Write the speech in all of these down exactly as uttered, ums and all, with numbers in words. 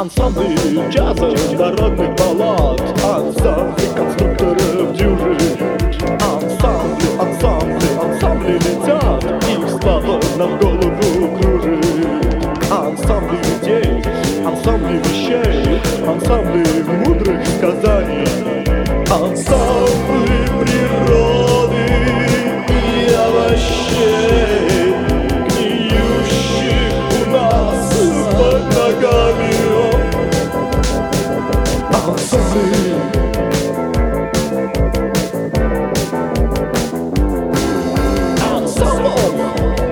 Ансамбли джаза, народных баллад, ансамбли конструкторов дюжи. Ансамбли, ансамбли, ансамбли летят, их слава нам голову кружит. Ансамбли людей, ансамбли вещей, ансамбли мудрых сказаний, ансамбли природы и овощей, гниющих у нас под ногами. Ансамбли, ансамбль,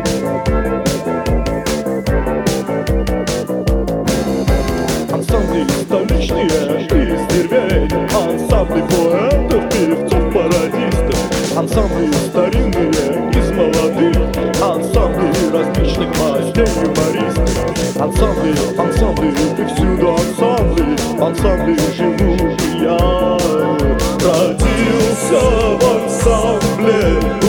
ансамбли столичные из деревень, ансамбли поэтов, певцов, пародистов, ансамбли старинные из молодых, ансамбли различных мастей юмористов, ансамбли, ансамбли, и всюду ансамбли, ансамбли живу я, родился в ансамбле.